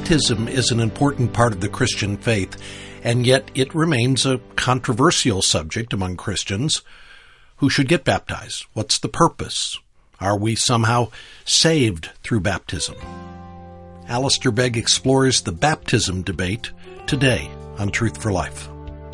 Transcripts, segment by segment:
Baptism is an important part of the Christian faith, and yet it remains a controversial subject among Christians. Who should get baptized? What's the purpose? Are we somehow saved through baptism? Alistair Begg explores the baptism debate today on Truth for Life.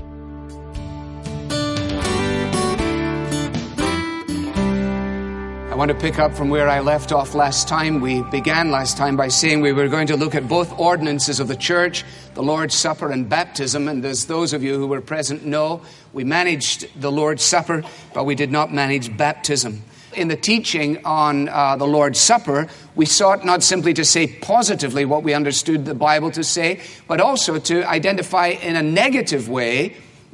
I want to pick up from where I left off last time. We began last time by saying we were going to look at both ordinances of the church, the Lord's Supper and baptism. And as those of you who were present know, we managed the Lord's Supper, but we did not manage baptism. In the teaching on the Lord's Supper, we sought not simply to say positively what we understood the Bible to say, but also to identify in a negative way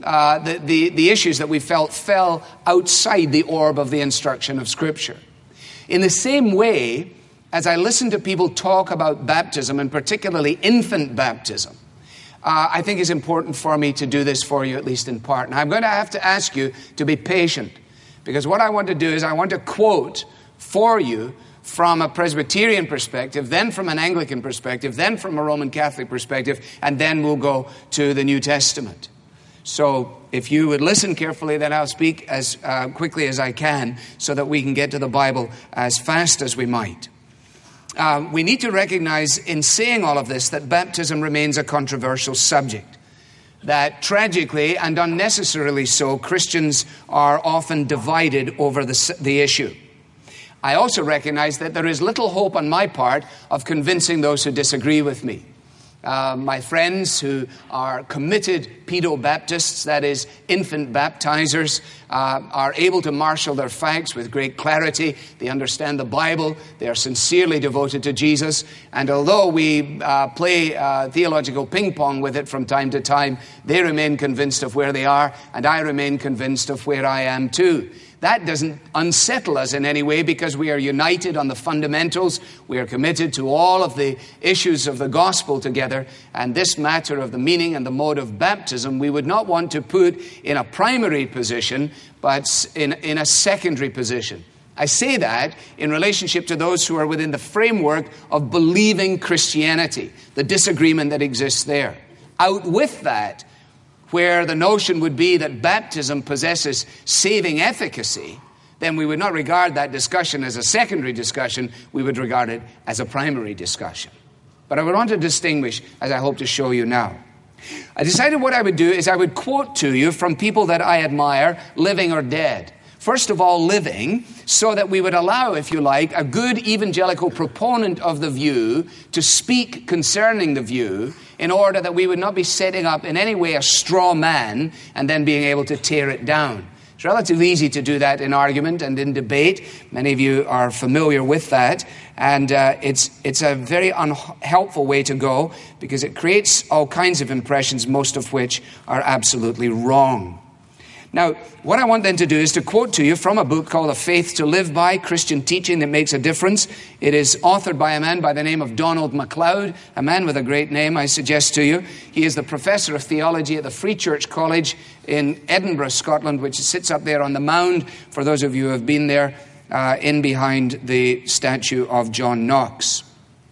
the issues that we felt fell outside the orb of the instruction of Scripture. In the same way, as I listen to people talk about baptism, and particularly infant baptism, I think it's important for me to do this for you, at least in part. And I'm going to have to ask you to be patient, because what I want to do is I want to quote for you from a Presbyterian perspective, then from an Anglican perspective, then from a Roman Catholic perspective, and then we'll go to the New Testament. So if you would listen carefully, then I'll speak as quickly as I can so that we can get to the Bible as fast as we might. We need to recognize in saying all of this that baptism remains a controversial subject. That tragically and unnecessarily so, Christians are often divided over the issue. I also recognize that there is little hope on my part of convincing those who disagree with me. My friends who are committed pedo-Baptists, that is, infant baptizers, are able to marshal their facts with great clarity. They understand the Bible. They are sincerely devoted to Jesus. And although we play theological ping-pong with it from time to time, they remain convinced of where they are, and I remain convinced of where I am too. That doesn't unsettle us in any way because we are united on the fundamentals. We are committed to all of the issues of the gospel together. And this matter of the meaning and the mode of baptism, we would not want to put in a primary position, but in a secondary position. I say that in relationship to those who are within the framework of believing Christianity, the disagreement that exists there. Out with that, where the notion would be that baptism possesses saving efficacy, then we would not regard that discussion as a secondary discussion. We would regard it as a primary discussion. But I would want to distinguish, as I hope to show you now. I decided what I would do is I would quote to you from people that I admire, living or dead. First of all, living, so that we would allow, if you like, a good evangelical proponent of the view to speak concerning the view, in order that we would not be setting up in any way a straw man and then being able to tear it down. It's relatively easy to do that in argument and in debate. Many of you are familiar with that. And it's a very unhelpful way to go because it creates all kinds of impressions, most of which are absolutely wrong. Now, what I want then to do is to quote to you from a book called A Faith to Live By, Christian Teaching That Makes a Difference. It is authored by a man by the name of Donald MacLeod, a man with a great name, I suggest to you. He is the professor of theology at the Free Church College in Edinburgh, Scotland, which sits up there on the mound, for those of you who have been there, in behind the statue of John Knox.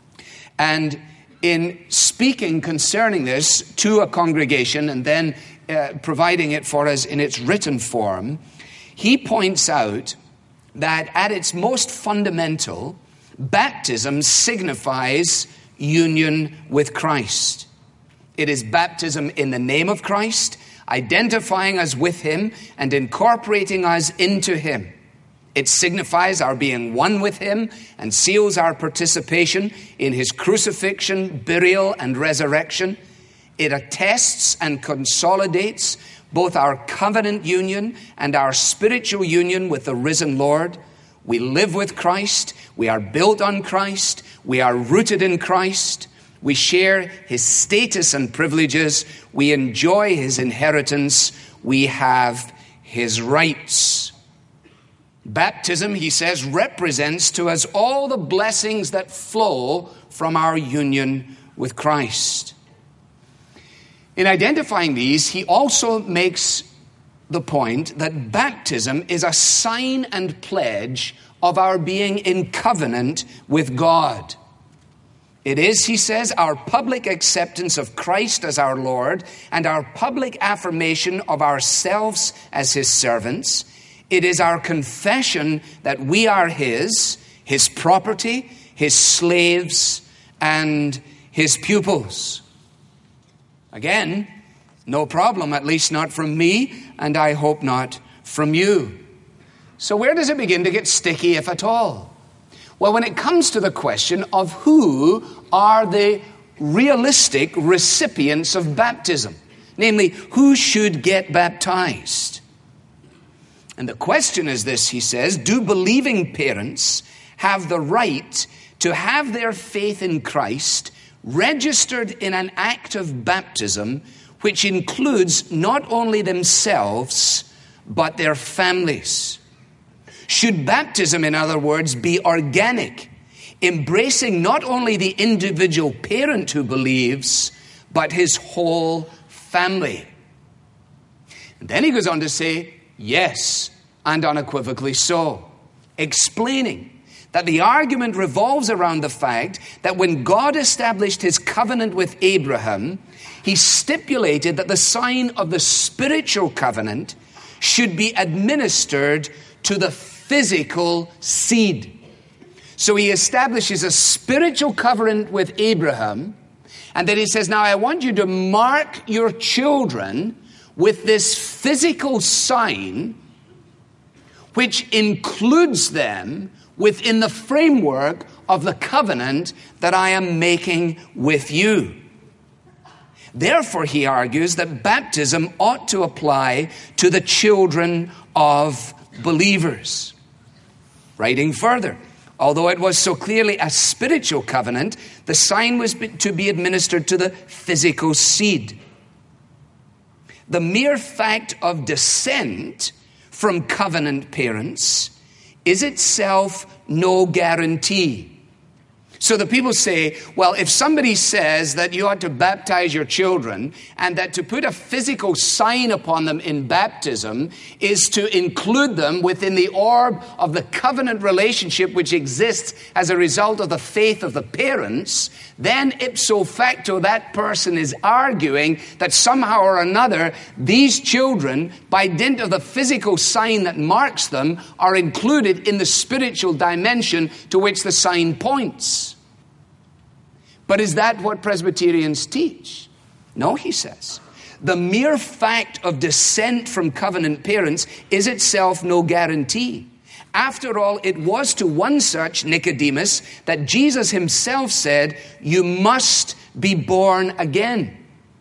And in speaking concerning this to a congregation and then providing it for us in its written form, he points out that at its most fundamental, baptism signifies union with Christ. It is baptism in the name of Christ, identifying us with Him and incorporating us into Him. It signifies our being one with Him and seals our participation in His crucifixion, burial, and resurrection. It attests and consolidates both our covenant union and our spiritual union with the risen Lord. We live with Christ. We are built on Christ. We are rooted in Christ. We share His status and privileges. We enjoy His inheritance. We have His rights. Baptism, he says, represents to us all the blessings that flow from our union with Christ. In identifying these, he also makes the point that baptism is a sign and pledge of our being in covenant with God. It is, he says, our public acceptance of Christ as our Lord and our public affirmation of ourselves as his servants. It is our confession that we are his property, his slaves, and his pupils. Again, no problem, at least not from me, and I hope not from you. So where does it begin to get sticky, if at all? Well, when it comes to the question of who are the realistic recipients of baptism, namely, who should get baptized? And the question is this, he says, do believing parents have the right to have their faith in Christ registered in an act of baptism which includes not only themselves, but their families? Should baptism, in other words, be organic, embracing not only the individual parent who believes, but his whole family? And then he goes on to say, yes, and unequivocally so, explaining that the argument revolves around the fact that when God established his covenant with Abraham, he stipulated that the sign of the spiritual covenant should be administered to the physical seed. So he establishes a spiritual covenant with Abraham, and then he says, now I want you to mark your children with this physical sign, which includes them within the framework of the covenant that I am making with you. Therefore, he argues that baptism ought to apply to the children of believers. Writing further, although it was so clearly a spiritual covenant, the sign was to be administered to the physical seed. The mere fact of descent from covenant parents is itself no guarantee. So the people say, well, if somebody says that you ought to baptize your children and that to put a physical sign upon them in baptism is to include them within the orb of the covenant relationship which exists as a result of the faith of the parents, then ipso facto that person is arguing that somehow or another these children, by dint of the physical sign that marks them, are included in the spiritual dimension to which the sign points. But is that what Presbyterians teach? No, he says. The mere fact of descent from covenant parents is itself no guarantee. After all, it was to one such, Nicodemus, that Jesus himself said, you must be born again.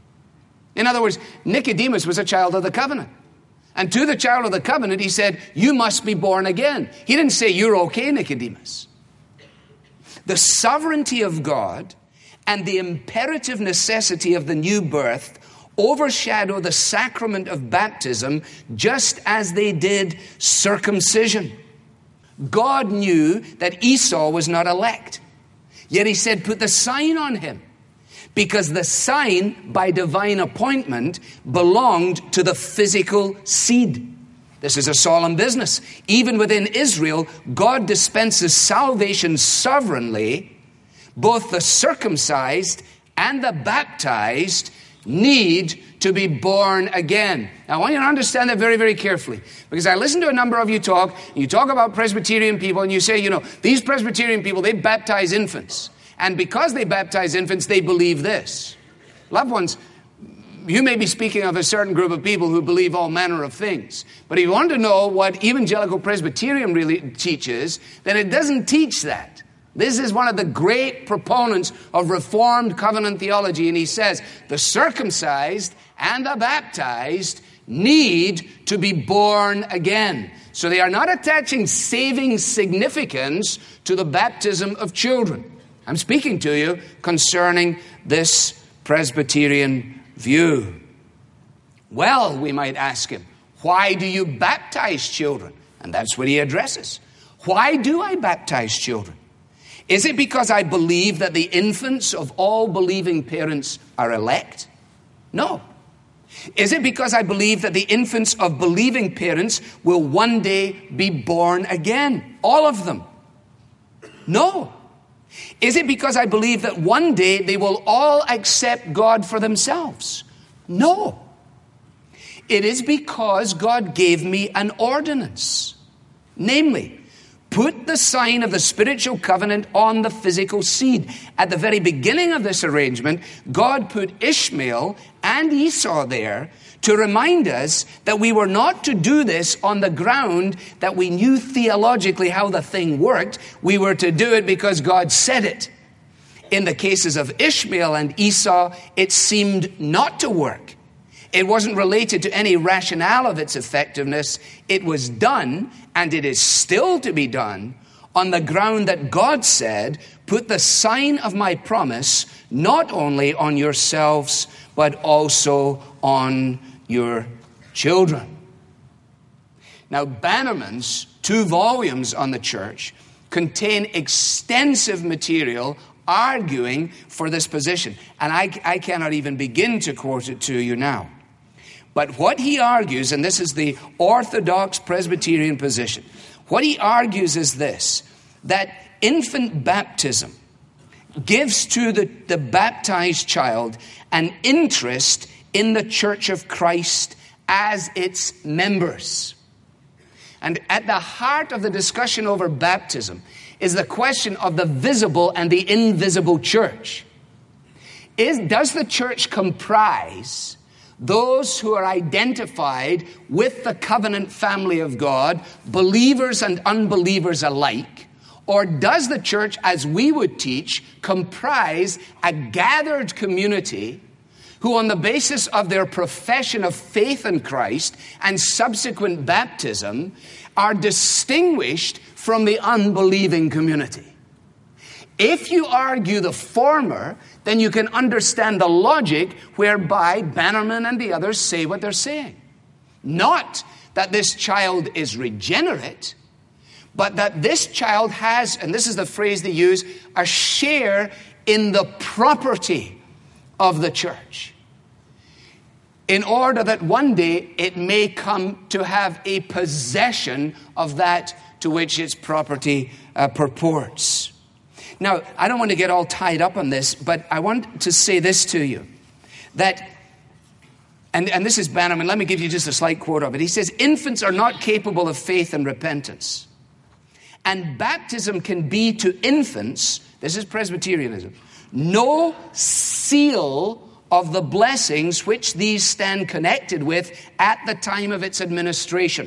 In other words, Nicodemus was a child of the covenant. And to the child of the covenant, he said, you must be born again. He didn't say, you're okay, Nicodemus. The sovereignty of God and the imperative necessity of the new birth overshadow the sacrament of baptism just as they did circumcision. God knew that Esau was not elect. Yet he said, put the sign on him. Because the sign, by divine appointment, belonged to the physical seed. This is a solemn business. Even within Israel, God dispenses salvation sovereignly. Both the circumcised and the baptized need to be born again. Now, I want you to understand that very, very carefully. Because I listen to a number of you talk, and you talk about Presbyterian people, and you say, you know, these Presbyterian people, they baptize infants. And because they baptize infants, they believe this. Loved ones, you may be speaking of a certain group of people who believe all manner of things. But if you want to know what evangelical Presbyterian really teaches, then it doesn't teach that. This is one of the great proponents of Reformed covenant theology, and he says the circumcised and the baptized need to be born again. So they are not attaching saving significance to the baptism of children. I'm speaking to you concerning this Presbyterian view. Well, we might ask him, why do you baptize children? And that's what he addresses. Why do I baptize children? Is it because I believe that the infants of all believing parents are elect? No. Is it because I believe that the infants of believing parents will one day be born again? All of them? No. Is it because I believe that one day they will all accept God for themselves? No. It is because God gave me an ordinance. Namely, put the sign of the spiritual covenant on the physical seed. At the very beginning of this arrangement, God put Ishmael and Esau there to remind us that we were not to do this on the ground that we knew theologically how the thing worked. We were to do it because God said it. In the cases of Ishmael and Esau, it seemed not to work. It wasn't related to any rationale of its effectiveness. It was done, and it is still to be done, on the ground that God said, put the sign of my promise not only on yourselves, but also on your children. Now, Bannerman's 2 volumes on the church contain extensive material arguing for this position. And I cannot even begin to quote it to you now. But what he argues, and this is the Orthodox Presbyterian position, what he argues is this, that infant baptism gives to the baptized child an interest in the Church of Christ as its members. And at the heart of the discussion over baptism is the question of the visible and the invisible church. Does the church comprise those who are identified with the covenant family of God, believers and unbelievers alike? Or does the church, as we would teach, comprise a gathered community who, on the basis of their profession of faith in Christ and subsequent baptism, are distinguished from the unbelieving community? If you argue the former, then you can understand the logic whereby Bannerman and the others say what they're saying. Not that this child is regenerate, but that this child has, and this is the phrase they use, a share in the property of the church, in order that one day it may come to have a possession of that to which its property purports. Now, I don't want to get all tied up on this, but I want to say this to you, that, and this is Bannerman, let me give you just a slight quote of it. He says, infants are not capable of faith and repentance. And baptism can be to infants, this is Presbyterianism, no seal of the blessings which these stand connected with at the time of its administration.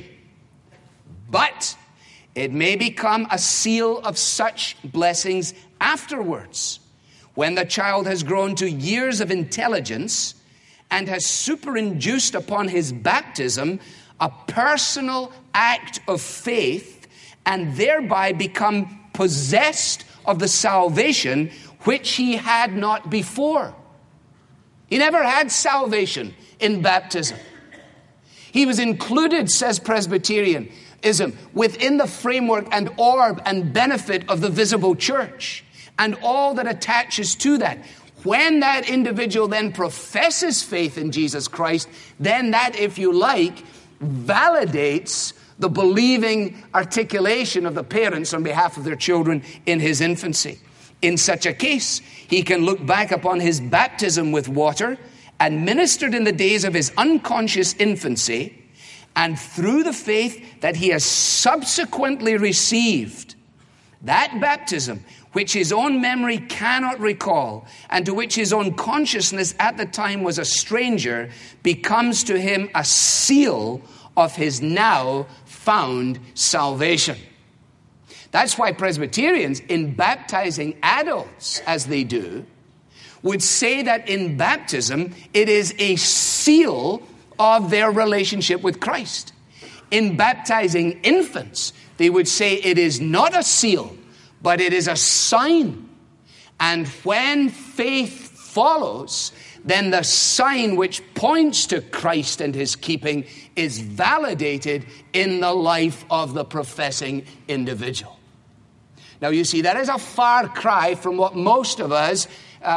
But it may become a seal of such blessings afterwards, when the child has grown to years of intelligence and has superinduced upon his baptism a personal act of faith, and thereby become possessed of the salvation which he had not before. He never had salvation in baptism. He was included, says Presbyterianism, within the framework and orb and benefit of the visible church and all that attaches to that. When that individual then professes faith in Jesus Christ, then that, if you like, validates the believing articulation of the parents on behalf of their children in his infancy. In such a case, he can look back upon his baptism with water, administered in the days of his unconscious infancy, and through the faith that he has subsequently received, that baptism which his own memory cannot recall and to which his own consciousness at the time was a stranger, becomes to him a seal of his now found salvation. That's why Presbyterians, in baptizing adults as they do, would say that in baptism it is a seal of their relationship with Christ. In baptizing infants, they would say it is not a seal, but it is a sign. And when faith follows, then the sign which points to Christ and his keeping is validated in the life of the professing individual. Now, you see, that is a far cry from what most of us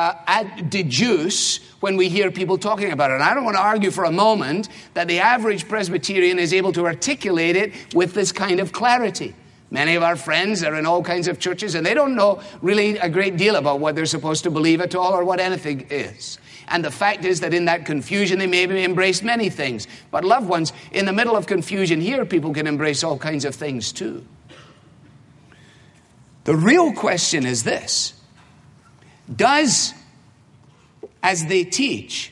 deduce when we hear people talking about it. And I don't want to argue for a moment that the average Presbyterian is able to articulate it with this kind of clarity. Many of our friends are in all kinds of churches, and they don't know really a great deal about what they're supposed to believe at all or what anything is. And the fact is that in that confusion, they maybe embraced many things. But loved ones, in the middle of confusion here, people can embrace all kinds of things too. The real question is this: does, as they teach,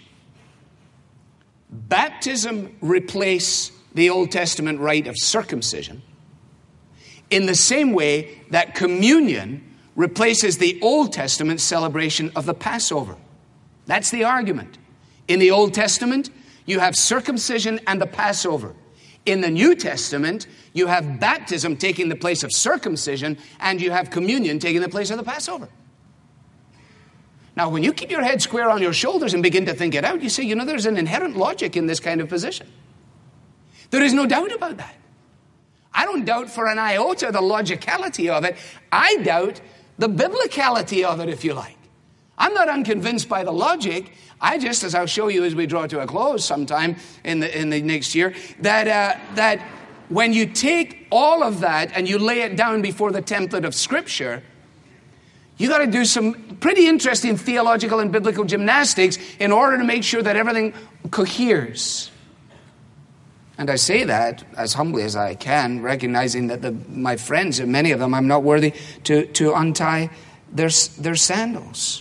baptism replace the Old Testament rite of circumcision in the same way that communion replaces the Old Testament celebration of the Passover? That's the argument. In the Old Testament, you have circumcision and the Passover. In the New Testament, you have baptism taking the place of circumcision, and you have communion taking the place of the Passover. Now, when you keep your head square on your shoulders and begin to think it out, you say, there's an inherent logic in this kind of position. There is no doubt about that. I don't doubt for an iota the logicality of it. I doubt the biblicality of it, if you like. I'm not unconvinced by the logic. I just, as I'll show you as we draw to a close sometime in the next year, that when you take all of that and you lay it down before the template of Scripture, you got to do some pretty interesting theological and biblical gymnastics in order to make sure that everything coheres. And I say that as humbly as I can, recognizing that my friends, and many of them, I'm not worthy to untie their sandals.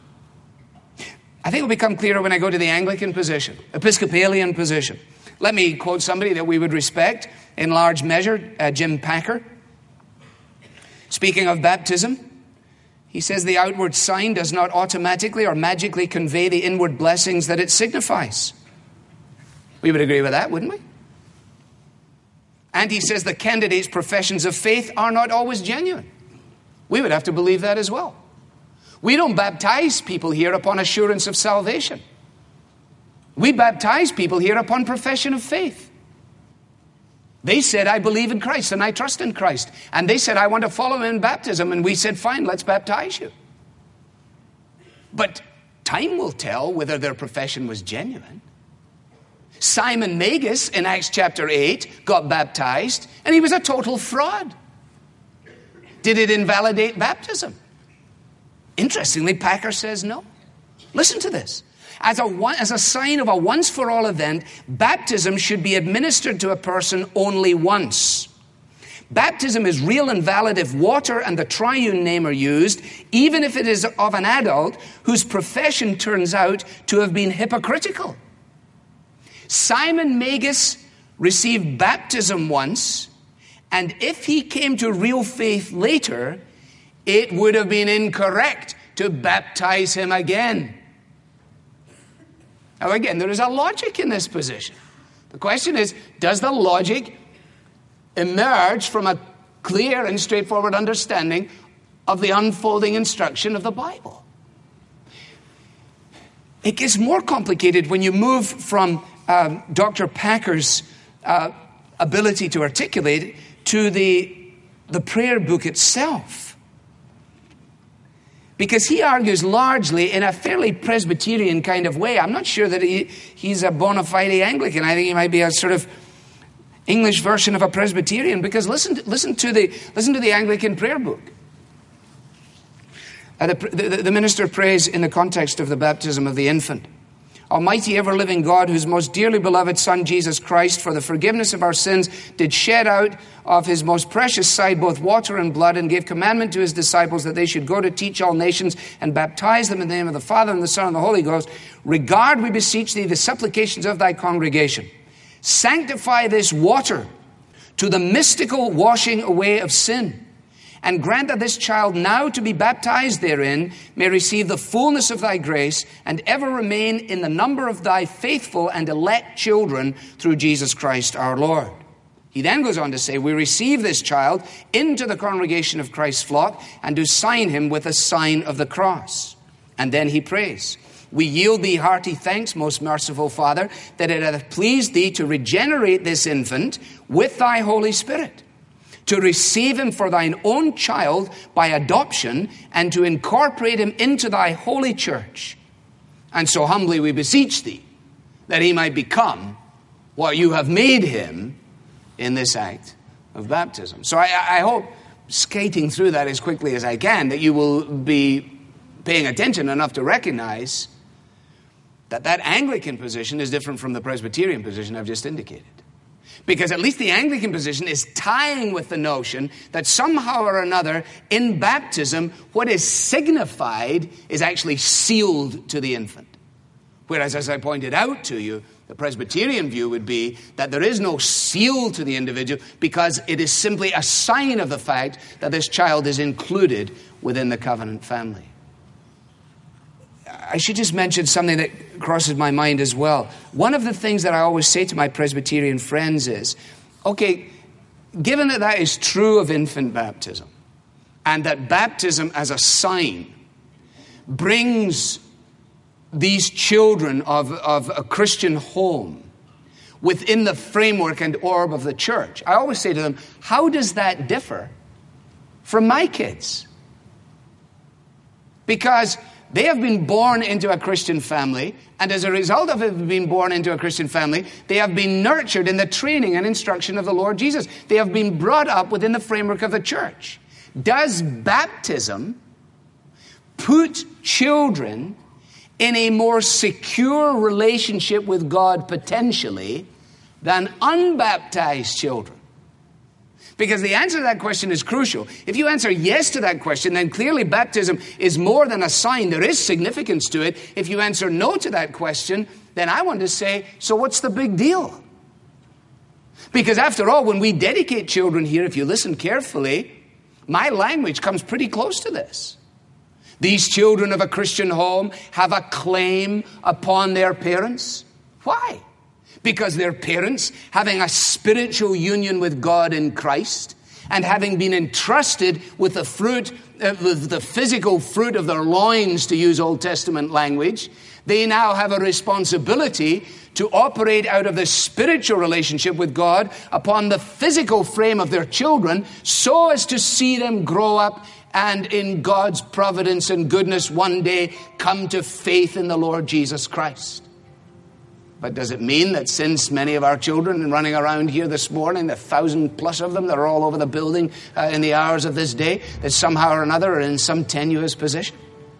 I think it will become clearer when I go to the Anglican position, Episcopalian position. Let me quote somebody that we would respect in large measure, Jim Packer. Speaking of baptism, he says the outward sign does not automatically or magically convey the inward blessings that it signifies. We would agree with that, wouldn't we? And he says the candidate's professions of faith are not always genuine. We would have to believe that as well. We don't baptize people here upon assurance of salvation. We baptize people here upon profession of faith. They said, I believe in Christ and I trust in Christ. And they said, I want to follow him in baptism. And we said, fine, let's baptize you. But time will tell whether their profession was genuine. Simon Magus in Acts chapter 8 got baptized, and he was a total fraud. Did it invalidate baptism? Interestingly, Packer says no. Listen to this. As a sign of a once-for-all event, baptism should be administered to a person only once. Baptism is real and valid if water and the triune name are used, even if it is of an adult whose profession turns out to have been hypocritical. Simon Magus received baptism once, and if he came to real faith later, it would have been incorrect to baptize him again. Now again, there is a logic in this position. The question is, does the logic emerge from a clear and straightforward understanding of the unfolding instruction of the Bible? It gets more complicated when you move from Dr. Packer's ability to articulate to the prayer book itself. Because he argues largely in a fairly Presbyterian kind of way. I'm not sure that he's a bona fide Anglican. I think he might be a sort of English version of a Presbyterian. Because listen to the Anglican prayer book. The minister prays in the context of the baptism of the infant. Almighty ever-living God, whose most dearly beloved Son, Jesus Christ, for the forgiveness of our sins, did shed out of his most precious side both water and blood, and gave commandment to his disciples that they should go to teach all nations and baptize them in the name of the Father and the Son and the Holy Ghost. Regard, we beseech thee, the supplications of thy congregation. Sanctify this water to the mystical washing away of sin, and grant that this child now to be baptized therein may receive the fullness of thy grace and ever remain in the number of thy faithful and elect children through Jesus Christ our Lord. He then goes on to say, we receive this child into the congregation of Christ's flock and do sign him with a sign of the cross. And then he prays, we yield thee hearty thanks, most merciful Father, that it hath pleased thee to regenerate this infant with thy Holy Spirit, to receive him for thine own child by adoption, and to incorporate him into thy holy church. And so humbly we beseech thee that he might become what you have made him in this act of baptism. So I hope, skating through that as quickly as I can, that you will be paying attention enough to recognize that that Anglican position is different from the Presbyterian position I've just indicated. Because at least the Anglican position is tying with the notion that somehow or another in baptism, what is signified is actually sealed to the infant. Whereas, as I pointed out to you, the Presbyterian view would be that there is no seal to the individual because it is simply a sign of the fact that this child is included within the covenant family. I should just mention something that crosses my mind as well. One of the things that I always say to my Presbyterian friends is, okay, given that that is true of infant baptism, and that baptism as a sign brings these children of a Christian home within the framework and orb of the church, I always say to them, how does that differ from my kids? Because they have been born into a Christian family, and as a result of it being born into a Christian family, they have been nurtured in the training and instruction of the Lord Jesus. They have been brought up within the framework of the church. Does baptism put children in a more secure relationship with God potentially than unbaptized children? Because the answer to that question is crucial. If you answer yes to that question, then clearly baptism is more than a sign. There is significance to it. If you answer no to that question, then I want to say, so what's the big deal? Because after all, when we dedicate children here, if you listen carefully, my language comes pretty close to this. These children of a Christian home have a claim upon their parents. Why? Because their parents, having a spiritual union with God in Christ, and having been entrusted with the fruit, with the physical fruit of their loins, to use Old Testament language, they now have a responsibility to operate out of the spiritual relationship with God upon the physical frame of their children, so as to see them grow up and in God's providence and goodness one day come to faith in the Lord Jesus Christ. But does it mean that since many of our children running around here this morning, the 1,000+ of them that are all over the building in the hours of this day, that somehow or another are in some tenuous position?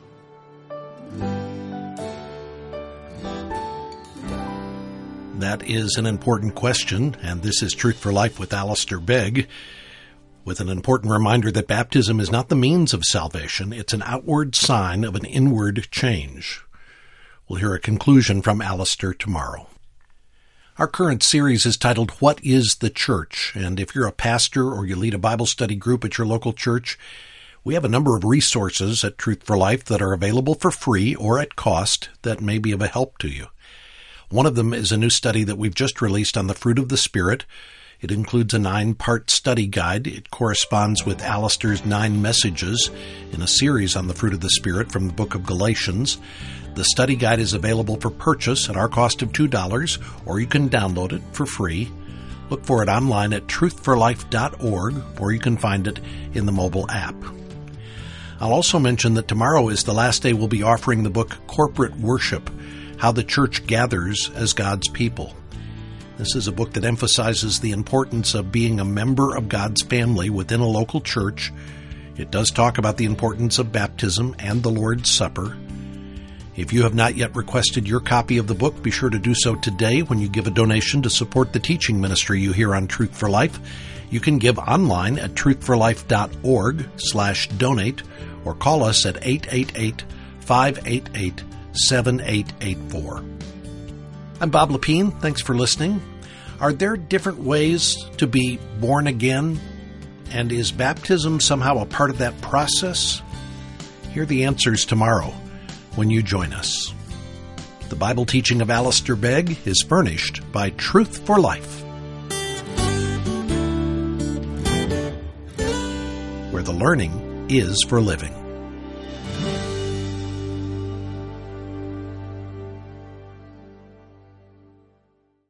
That is an important question, and this is Truth for Life with Alistair Begg, with an important reminder that baptism is not the means of salvation. It's an outward sign of an inward change. We'll hear a conclusion from Alistair tomorrow. Our current series is titled, What is the Church? And if you're a pastor or you lead a Bible study group at your local church, we have a number of resources at Truth for Life that are available for free or at cost that may be of a help to you. One of them is a new study that we've just released on the fruit of the Spirit. It includes a 9-part study guide. It corresponds with Alistair's 9 messages in a series on the fruit of the Spirit from the book of Galatians. The study guide is available for purchase at our cost of $2, or you can download it for free. Look for it online at truthforlife.org, or you can find it in the mobile app. I'll also mention that tomorrow is the last day we'll be offering the book Corporate Worship, How the Church Gathers as God's People. This is a book that emphasizes the importance of being a member of God's family within a local church. It does talk about the importance of baptism and the Lord's Supper. If you have not yet requested your copy of the book, be sure to do so today when you give a donation to support the teaching ministry you hear on Truth for Life. You can give online at truthforlife.org/donate or call us at 888-588-7884. I'm Bob Lepine. Thanks for listening. Are there different ways to be born again? And is baptism somehow a part of that process? Hear the answers tomorrow when you join us. The Bible teaching of Alistair Begg is furnished by Truth for Life, where the learning is for living.